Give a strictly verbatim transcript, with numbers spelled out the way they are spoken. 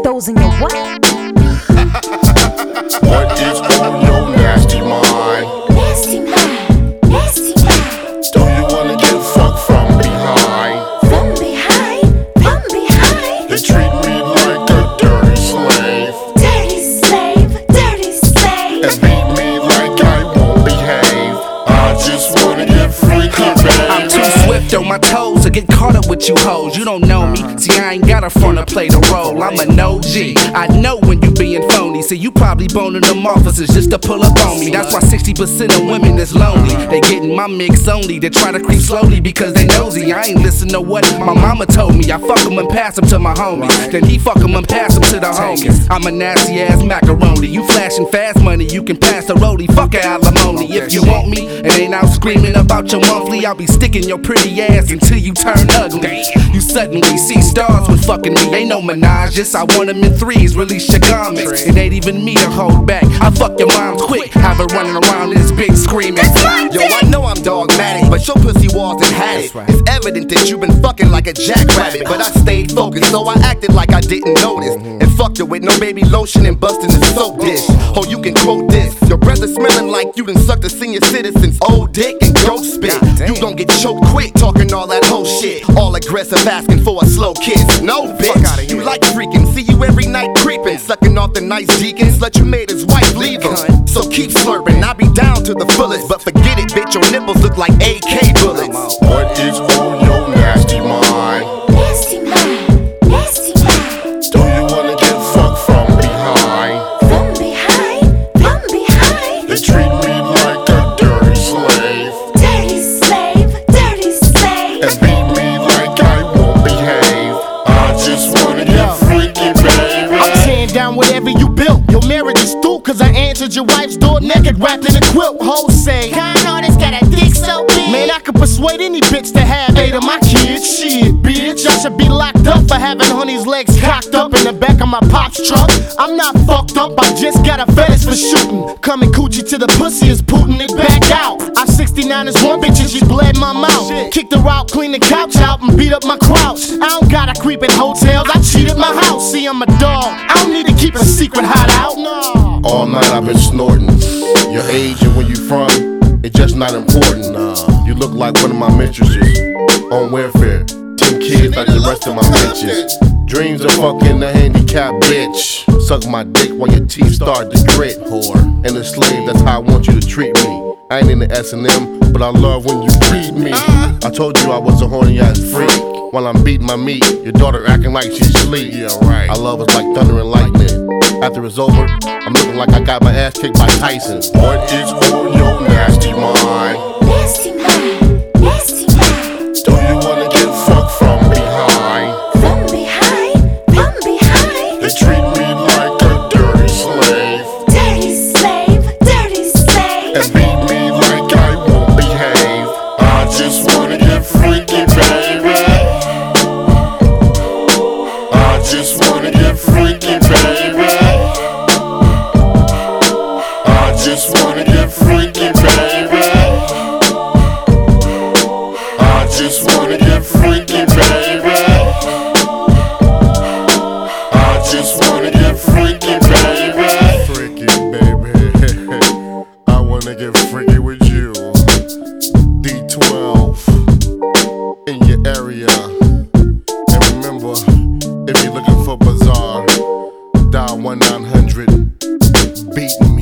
those in your what? What is on your nasty mind? Nasty mind, nasty mind. Do you wanna get fucked from behind? From behind, from behind. They treat me like a dirty slave, Dirty slave, dirty slave. and beat me like I won't behave. I just wanna get freaky, I'm too baby. swift on my toes to get caught up with you hoes. You don't know me, see I ain't got a front to play the role. I'm an O G, I know when you being phony. See you probably boning them officers just to pull up on me. That's why sixty percent of women is lonely. They getting my mix only, they try to creep slowly because they nosy. I ain't listen to what my mama told me. I fuck 'em and pass 'em to my homies, then he fuck 'em and pass 'em to the homies. I'm a nasty ass macaroni. You flashing fast money, you can pass the rollie. Fuck a alimony. If you want me and ain't out screaming about your monthly, I'll be sticking your pretty ass until you turn ugly. You suddenly see stars when fucking me. Ain't no menages, I want them in threes. Release your garments, it ain't even me to hold back. I fuck your mom quick, have her running around this big screaming. Yo, I know I'm dogmatic, but your pussy walls and had it. It's evident that you been fucking like a jackrabbit, but I stayed focused, so I acted like I didn't notice. And fucked her with no baby lotion and busting the soap dish. Oh, you can quote this. Your breath is smelling like you done sucked a senior citizen's old dick and goat spit. You gon' get choked quick talking all that whole shit. All aggressive asking for a slow kiss. No, bitch, you like freaking. See you every night creeping, sucking off the nice deacons. Let you made his wife leave him. So keep slurping, I'll be down to the fullest. But forget it, bitch, your nipples look like A K bullets. What is on your nasty mind? Nasty mind, nasty mind. Do you wanna get fucked from behind? From behind, from behind. They treat me like a dirty slave, Dirty slave, dirty slave. and beat me like I won't behave. I just wanna get freaky, baby. I'm tearing down whatever you built. Your marriage is through, cause I answered your wife's door naked, wrapped in a quilt. Hoes say, Con artist got a dick so big. man, I could persuade any bitch to have eight of my kids. Shit, bitch, I should be locked up for having honey's legs cocked up in the back of my pop's truck. I'm not fucked up, I just got a fetish for shooting. Coming coochie to the pussy is putting it back out. I sixty-nine is one bitch and she bled my mouth. Kicked her out, cleaned the couch out, and beat up my crouch. I don't gotta creep in hotels, I cheated my house. See, I'm a dog, I don't need to keep a secret hideout. No. All night I've been snorting. Your age and where you from, it's just not important. You look like one of my mistresses on welfare. Ten kids like the rest of my bitches. Dreams of fucking a handicapped bitch. Suck my dick while your teeth start to grit, whore. And a slave, that's how I want you to treat me. I ain't into S and M, but I love when you beat me. I told you I was a horny ass freak. While I'm beating my meat, your daughter acting like she's asleep. Yeah, right. I love us like thunder and lightning. After it's over, I'm looking like I got my ass kicked by Tyson. What is on your nasty mind? Nasty mind, nasty mind. Do you wanna get fucked from behind? From behind, from behind. They treat me like a dirty slave, Dirty slave, dirty slave. and beat me like I won't behave. I just wanna get freaky, baby. I just wanna get freaky, baby. I just wanna get freaky, baby. I just wanna get freaky, baby. I just wanna get freaky, baby. Freaky, baby. I wanna get freaky with you. D twelve in your area. And remember, if you're looking for Bazaar, dial one nine hundred beat me.